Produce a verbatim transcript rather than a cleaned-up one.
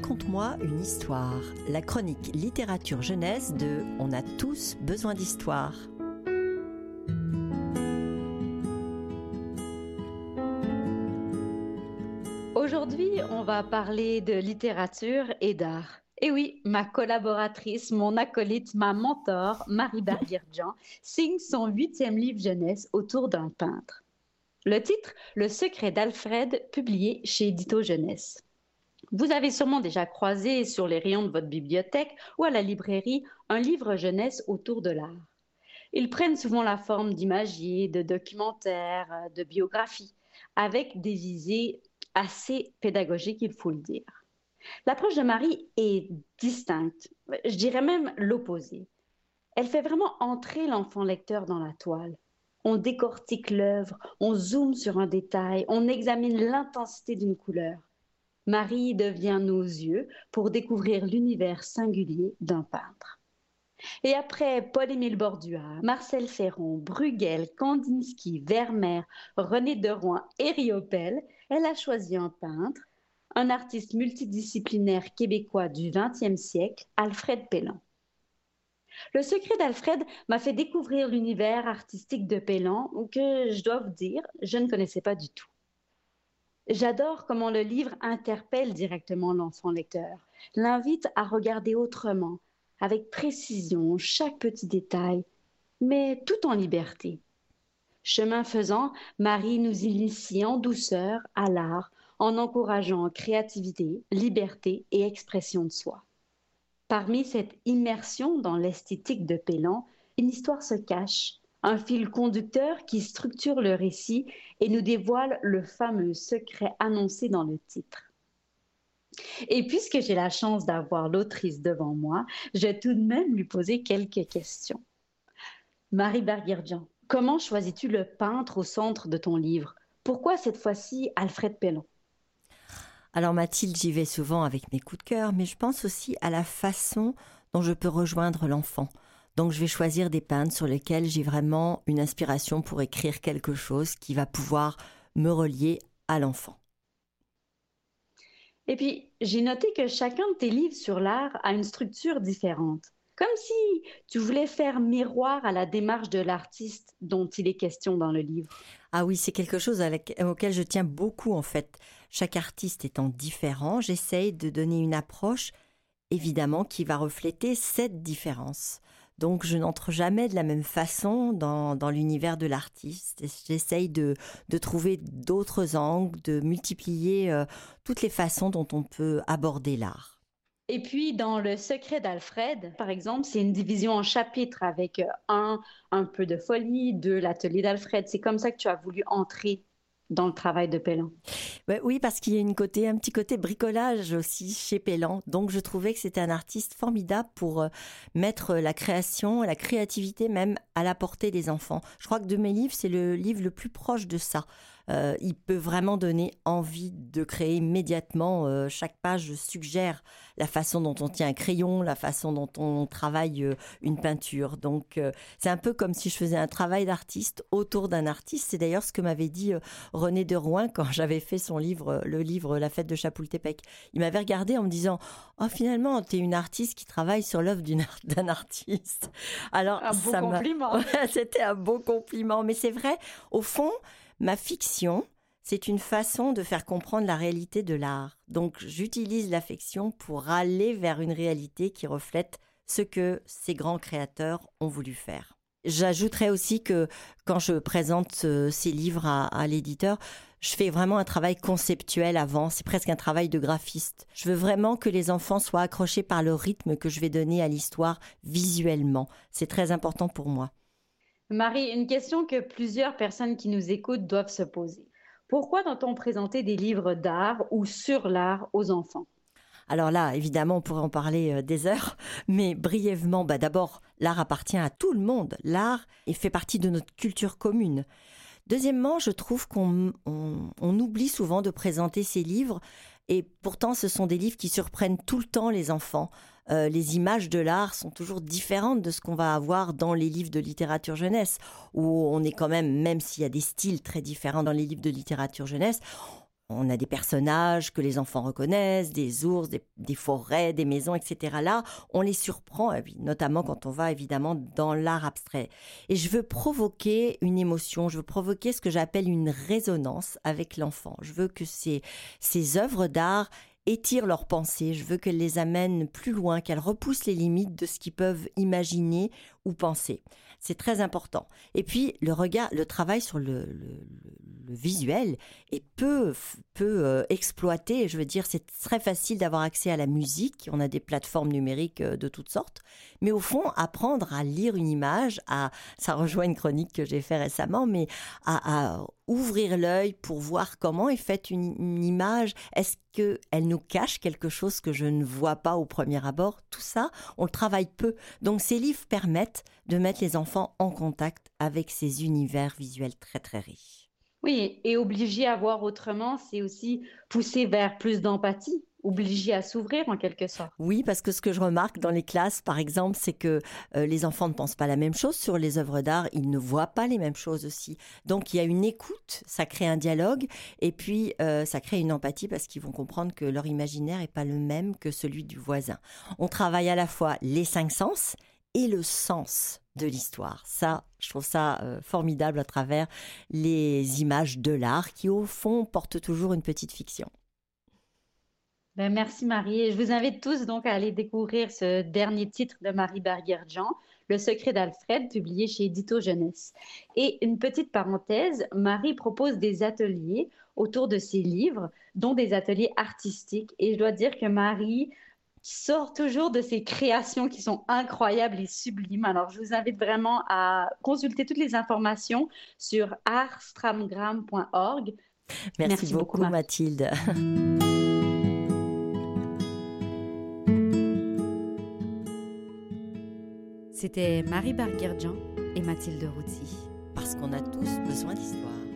Raconte-moi une histoire, la chronique littérature jeunesse de On a tous besoin d'histoire. Aujourd'hui, on va parler de littérature et d'art. Et oui, ma collaboratrice, mon acolyte, ma mentor, Marie Barguerdjan, signe son huitième livre jeunesse autour d'un peintre. Le titre, Le secret d'Alfred, publié chez Édito Jeunesse. Vous avez sûrement déjà croisé sur les rayons de votre bibliothèque ou à la librairie un livre jeunesse autour de l'art. Ils prennent souvent la forme d'imagiers, de documentaires, de biographies, avec des visées assez pédagogiques, il faut le dire. L'approche de Marie est distincte, je dirais même l'opposé. Elle fait vraiment entrer l'enfant lecteur dans la toile. On décortique l'œuvre, on zoome sur un détail, on examine l'intensité d'une couleur. Marie devient nos yeux pour découvrir l'univers singulier d'un peintre. Et après Paul-Émile Bordua, Marcel Ferron, Bruegel, Kandinsky, Vermeer, René de Rohan et Riopelle, elle a choisi un peintre, un artiste multidisciplinaire québécois du vingtième siècle, Alfred Pellan. Le secret d'Alfred m'a fait découvrir l'univers artistique de Pellan que, je dois vous dire, je ne connaissais pas du tout. J'adore comment le livre interpelle directement l'enfant lecteur, l'invite à regarder autrement, avec précision, chaque petit détail, mais tout en liberté. Chemin faisant, Marie nous initie en douceur à l'art, en encourageant créativité, liberté et expression de soi. Parmi cette immersion dans l'esthétique de Pellan, une histoire se cache, un fil conducteur qui structure le récit et nous dévoile le fameux secret annoncé dans le titre. Et puisque j'ai la chance d'avoir l'autrice devant moi, je vais tout de même lui poser quelques questions. Marie Barguerdjan, comment choisis-tu le peintre au centre de ton livre? Pourquoi cette fois-ci Alfred Pellan? Alors Mathilde, j'y vais souvent avec mes coups de cœur, mais je pense aussi à la façon dont je peux rejoindre l'enfant. Donc je vais choisir des peintres sur lesquels j'ai vraiment une inspiration pour écrire quelque chose qui va pouvoir me relier à l'enfant. Et puis, j'ai noté que chacun de tes livres sur l'art a une structure différente. Comme si tu voulais faire miroir à la démarche de l'artiste dont il est question dans le livre. Ah oui, c'est quelque chose à la- auquel je tiens beaucoup en fait. Chaque artiste étant différent, j'essaye de donner une approche, évidemment, qui va refléter cette différence. Donc, je n'entre jamais de la même façon dans, dans l'univers de l'artiste. J'essaye de, de trouver d'autres angles, de multiplier euh, toutes les façons dont on peut aborder l'art. Et puis, dans Le secret d'Alfred, par exemple, c'est une division en chapitres avec euh, un, un peu de folie, deux, l'atelier d'Alfred. C'est comme ça que tu as voulu entrer dans le travail de Pellan. Ouais, oui, parce qu'il y a une côté, un petit côté bricolage aussi chez Pellan. Donc, je trouvais que c'était un artiste formidable pour euh, mettre la création, la créativité même à la portée des enfants. Je crois que de mes livres, c'est le livre le plus proche de ça. Euh, il peut vraiment donner envie de créer immédiatement. Euh, chaque page suggère la façon dont on tient un crayon, la façon dont on travaille euh, une peinture. Donc, euh, c'est un peu comme si je faisais un travail d'artiste autour d'un artiste. C'est d'ailleurs ce que m'avait dit euh, René de Rohan quand j'avais fait son livre, le livre La fête de Chapultepec. Il m'avait regardé en me disant « Oh, finalement, t'es une artiste qui travaille sur l'œuvre d'une, d'un artiste. » Alors, Un beau ça compliment. m'a... C'était un beau compliment. Mais c'est vrai, au fond, ma fiction, c'est une façon de faire comprendre la réalité de l'art. Donc, j'utilise la fiction pour aller vers une réalité qui reflète ce que ces grands créateurs ont voulu faire. J'ajouterais aussi que quand je présente euh, ces livres à, à l'éditeur, je fais vraiment un travail conceptuel avant. C'est presque un travail de graphiste. Je veux vraiment que les enfants soient accrochés par le rythme que je vais donner à l'histoire visuellement. C'est très important pour moi. Marie, une question que plusieurs personnes qui nous écoutent doivent se poser. Pourquoi doit-on présenter des livres d'art ou sur l'art aux enfants? Alors là, évidemment, on pourrait en parler euh, des heures, mais brièvement, bah d'abord, l'art appartient à tout le monde. L'art il fait partie de notre culture commune. Deuxièmement, je trouve qu'on on, on oublie souvent de présenter ces livres et pourtant ce sont des livres qui surprennent tout le temps les enfants. Euh, les images de l'art sont toujours différentes de ce qu'on va avoir dans les livres de littérature jeunesse où on est quand même, même s'il y a des styles très différents dans les livres de littérature jeunesse, on a des personnages que les enfants reconnaissent, des ours, des, des forêts, des maisons, et cetera. Là, on les surprend, notamment quand on va évidemment dans l'art abstrait. Et je veux provoquer une émotion, je veux provoquer ce que j'appelle une résonance avec l'enfant. Je veux que ces, ces œuvres d'art étirent leurs pensées, je veux qu'elles les amènent plus loin, qu'elles repoussent les limites de ce qu'ils peuvent imaginer ou penser. C'est très important. Et puis, le regard, le travail sur le, le, le visuel est peu, peu euh, exploité. Je veux dire, c'est très facile d'avoir accès à la musique. On a des plateformes numériques euh, de toutes sortes. Mais au fond, apprendre à lire une image, à, ça rejoint une chronique que j'ai faite récemment, mais à, à ouvrir l'œil pour voir comment est faite une, une image. Est-ce qu'elle nous cache quelque chose que je ne vois pas au premier abord? Tout ça, on le travaille peu. Donc, ces livres permettent de mettre les enfants en contact avec ces univers visuels très, très riches. Oui, et obliger à voir autrement, c'est aussi pousser vers plus d'empathie, obliger à s'ouvrir en quelque sorte. Oui, parce que ce que je remarque dans les classes, par exemple, c'est que euh, les enfants ne pensent pas la même chose sur les œuvres d'art, ils ne voient pas les mêmes choses aussi. Donc, il y a une écoute, ça crée un dialogue, et puis euh, ça crée une empathie parce qu'ils vont comprendre que leur imaginaire n'est pas le même que celui du voisin. On travaille à la fois les cinq sens et le sens de l'histoire. Ça, je trouve ça euh, formidable à travers les images de l'art qui, au fond, portent toujours une petite fiction. Ben, merci Marie. Et je vous invite tous donc à aller découvrir ce dernier titre de Marie Barguerdjan, Le secret d'Alfred, publié chez Édito Jeunesse. Et une petite parenthèse, Marie propose des ateliers autour de ses livres, dont des ateliers artistiques. Et je dois dire que Marie sort toujours de ses créations qui sont incroyables et sublimes. Alors, je vous invite vraiment à consulter toutes les informations sur artstramgram point org. Merci, Merci beaucoup, beaucoup, Marie. Mathilde. C'était Marie Barguerdjan et Mathilde Routy. Parce qu'on a tous besoin d'histoire.